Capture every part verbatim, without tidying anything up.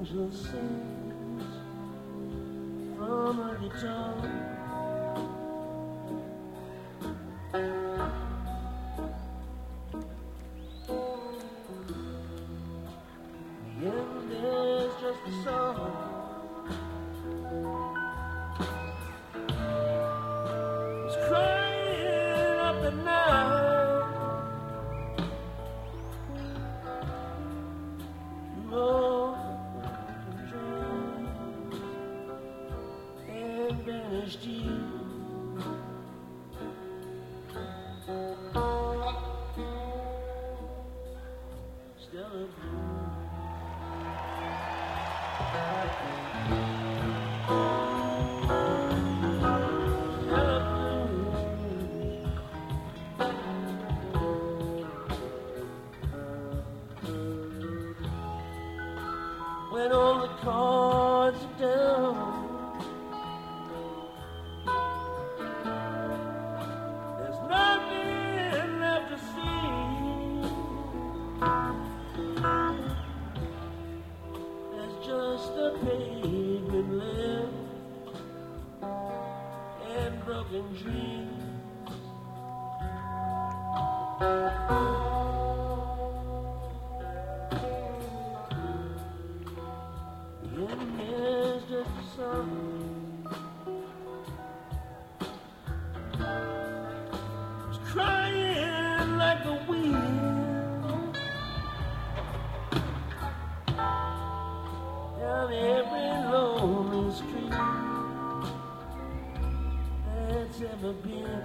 angel sings from her guitar. The end is just a song. It's crying up the night. Lord, dreams and vanished you. Still a blue. When all the cards are down, there's nothing left to see. There's just a pavement left and broken dreams. The end is just a song. It's crying like a wind down every lonely street that's ever been.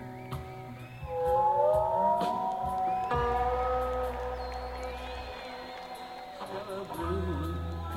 Still a blue.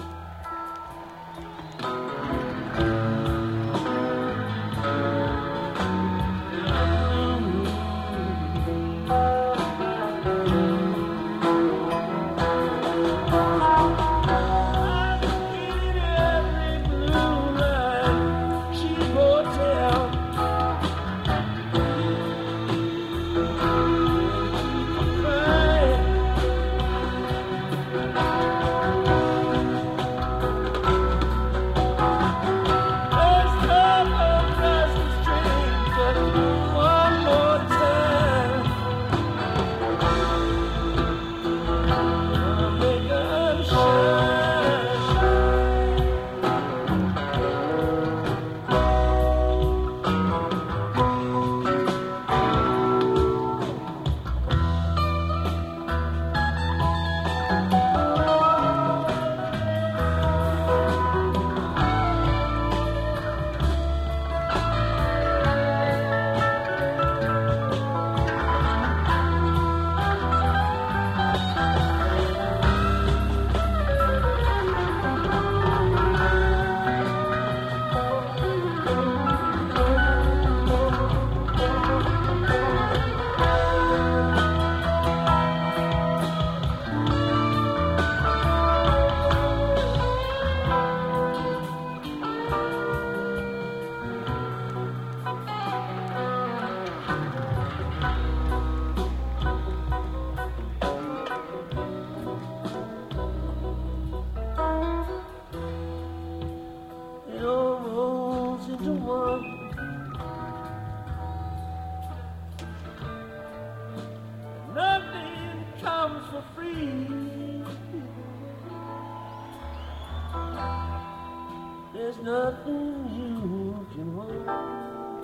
It all rolls into one. Nothing comes for free. There's nothing you can hold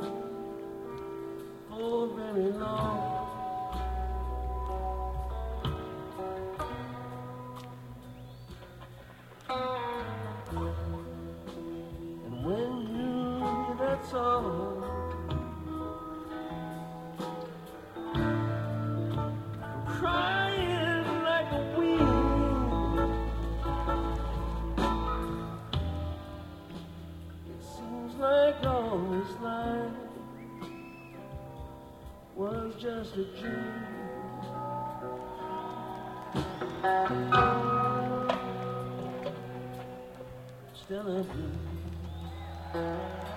for very long. And when you hear that song, crying like a wind, it seems like all this life was just a dream. Still a dream.